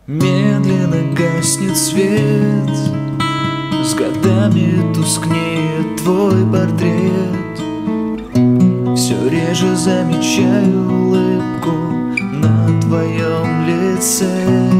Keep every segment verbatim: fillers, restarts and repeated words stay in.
Медленно гаснет свет, с годами тускнеет твой портрет. Все реже замечаю улыбку на твоем лице.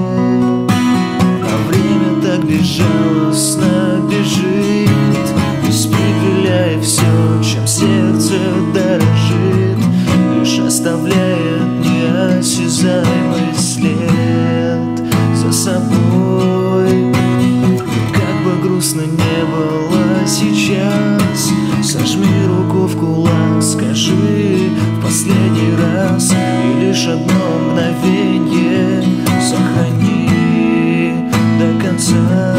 А время так безжалостно бежит, испепеляя все, чем сердце дорожит, лишь оставляет неосязаемый след за собой. Как бы грустно не было сейчас, сожми руку в кулак, скажи в последний раз, и лишь одно мгновенье сохрани до конца.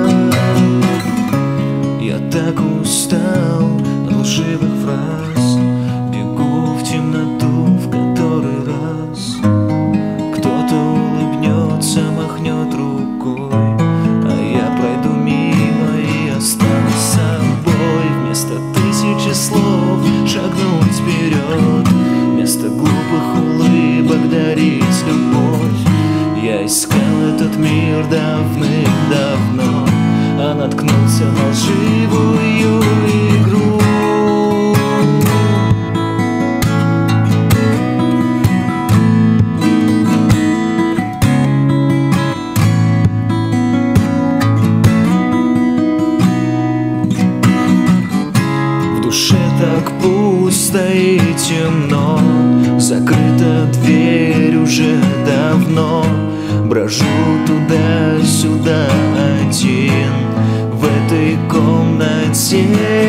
Я так устал от лживых фраз, бегу в темноту в который раз. Кто-то улыбнется, махнет рукой, а я пройду мимо и останусь собой. Вместо тысячи слов шагнуть вперед, вместо глупых улыбок дарить любовь. Я искал этот мир давным-давно, а наткнулся на лживую игру. В душе так пусто и темно, закрыта дверь уже давно. Брожу туда-сюда один в этой комнате.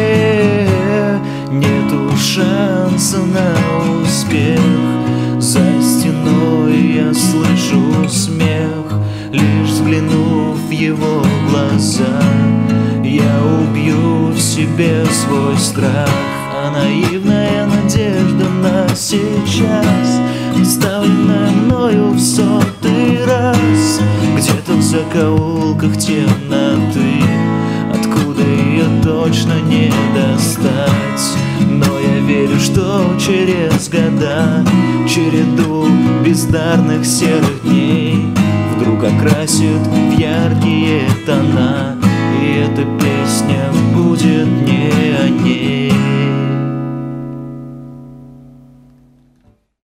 Нету шанса на успех, за стеной я слышу смех. Лишь взглянув в его глаза, я убью в себе свой страх. А наивная надежда на сейчас, оставленная мною в сотый раз, где-то в закоулках темноты, откуда ее точно не достать. Но я верю, что через года, череду бездарных серых дней, вдруг окрасит в яркие тона, и эта песня будет не о ней.